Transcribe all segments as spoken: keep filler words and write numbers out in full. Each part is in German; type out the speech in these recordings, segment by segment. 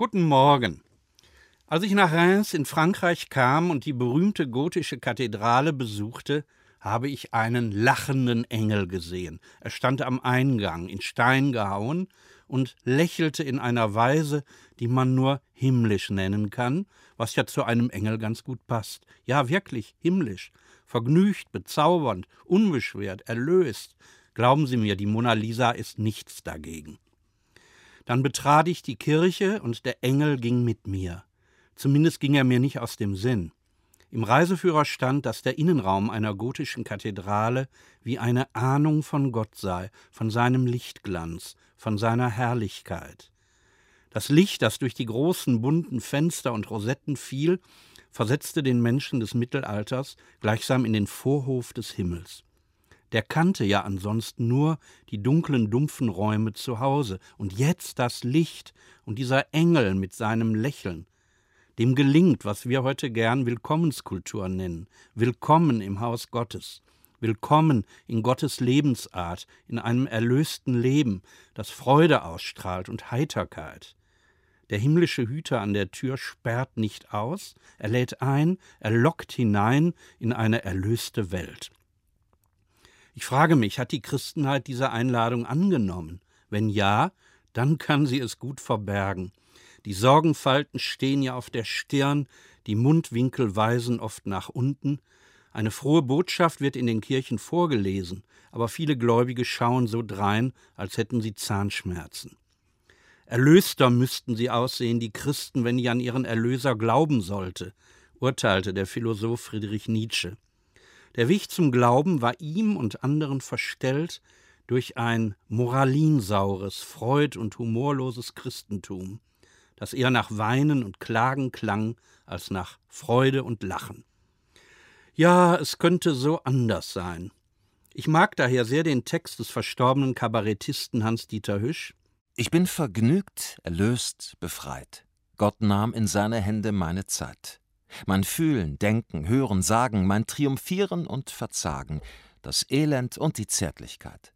Guten Morgen. Als ich nach Reims in Frankreich kam und die berühmte gotische Kathedrale besuchte, habe ich einen lachenden Engel gesehen. Er stand am Eingang, in Stein gehauen, und lächelte in einer Weise, die man nur himmlisch nennen kann, was ja zu einem Engel ganz gut passt. Ja, wirklich himmlisch, vergnügt, bezaubernd, unbeschwert, erlöst. Glauben Sie mir, die Mona Lisa ist nichts dagegen. Dann betrat ich die Kirche und der Engel ging mit mir. Zumindest ging er mir nicht aus dem Sinn. Im Reiseführer stand, dass der Innenraum einer gotischen Kathedrale wie eine Ahnung von Gott sei, von seinem Lichtglanz, von seiner Herrlichkeit. Das Licht, das durch die großen bunten Fenster und Rosetten fiel, versetzte den Menschen des Mittelalters gleichsam in den Vorhof des Himmels. Der kannte ja ansonsten nur die dunklen, dumpfen Räume zu Hause. Und jetzt das Licht und dieser Engel mit seinem Lächeln. Dem gelingt, was wir heute gern Willkommenskultur nennen. Willkommen im Haus Gottes. Willkommen in Gottes Lebensart, in einem erlösten Leben, das Freude ausstrahlt und Heiterkeit. Der himmlische Hüter an der Tür sperrt nicht aus, er lädt ein, er lockt hinein in eine erlöste Welt. Ich frage mich, hat die Christenheit diese Einladung angenommen? Wenn ja, dann kann sie es gut verbergen. Die Sorgenfalten stehen ja auf der Stirn, die Mundwinkel weisen oft nach unten. Eine frohe Botschaft wird in den Kirchen vorgelesen, aber viele Gläubige schauen so drein, als hätten sie Zahnschmerzen. Erlöster müssten sie aussehen, die Christen, wenn ich an ihren Erlöser glauben sollte, urteilte der Philosoph Friedrich Nietzsche. Der Weg zum Glauben war ihm und anderen verstellt durch ein moralinsaures, freud- und humorloses Christentum, das eher nach Weinen und Klagen klang, als nach Freude und Lachen. Ja, es könnte so anders sein. Ich mag daher sehr den Text des verstorbenen Kabarettisten Hans-Dieter Hüsch. Ich bin vergnügt, erlöst, befreit. Gott nahm in seine Hände meine Zeit. Mein Fühlen, Denken, Hören, Sagen, mein Triumphieren und Verzagen, das Elend und die Zärtlichkeit.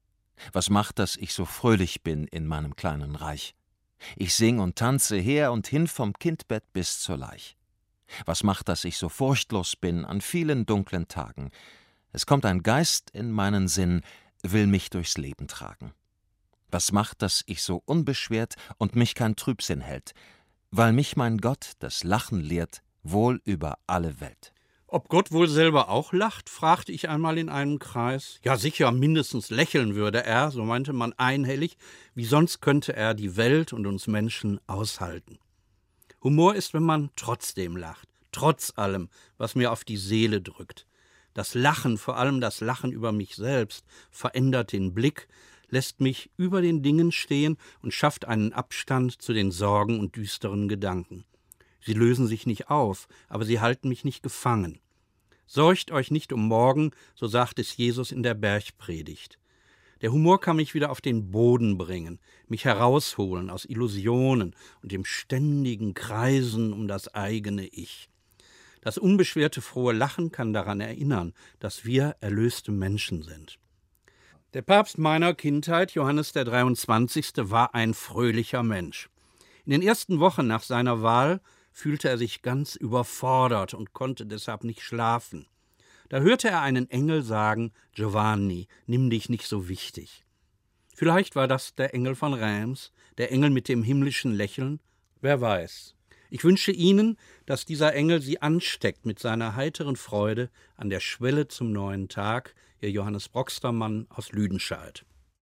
Was macht, dass ich so fröhlich bin in meinem kleinen Reich? Ich sing und tanze her und hin vom Kindbett bis zur Leich. Was macht, dass ich so furchtlos bin an vielen dunklen Tagen? Es kommt ein Geist in meinen Sinn, will mich durchs Leben tragen. Was macht, dass ich so unbeschwert und mich kein Trübsinn hält? Weil mich mein Gott das Lachen lehrt, wohl über alle Welt. Ob Gott wohl selber auch lacht, fragte ich einmal in einem Kreis. Ja, sicher, mindestens lächeln würde er, so meinte man einhellig, wie sonst könnte er die Welt und uns Menschen aushalten. Humor ist, wenn man trotzdem lacht, trotz allem, was mir auf die Seele drückt. Das Lachen, vor allem das Lachen über mich selbst, verändert den Blick, lässt mich über den Dingen stehen und schafft einen Abstand zu den Sorgen und düsteren Gedanken. Sie lösen sich nicht auf, aber sie halten mich nicht gefangen. Sorgt euch nicht um morgen, so sagt es Jesus in der Bergpredigt. Der Humor kann mich wieder auf den Boden bringen, mich herausholen aus Illusionen und dem ständigen Kreisen um das eigene Ich. Das unbeschwerte frohe Lachen kann daran erinnern, dass wir erlöste Menschen sind. Der Papst meiner Kindheit, Johannes der dreiundzwanzigste, war ein fröhlicher Mensch. In den ersten Wochen nach seiner Wahl fühlte er sich ganz überfordert und konnte deshalb nicht schlafen. Da hörte er einen Engel sagen, Giovanni, nimm dich nicht so wichtig. Vielleicht war das der Engel von Reims, der Engel mit dem himmlischen Lächeln, wer weiß. Ich wünsche Ihnen, dass dieser Engel Sie ansteckt mit seiner heiteren Freude an der Schwelle zum neuen Tag, Ihr Johannes Broxtermann aus Lüdenscheid.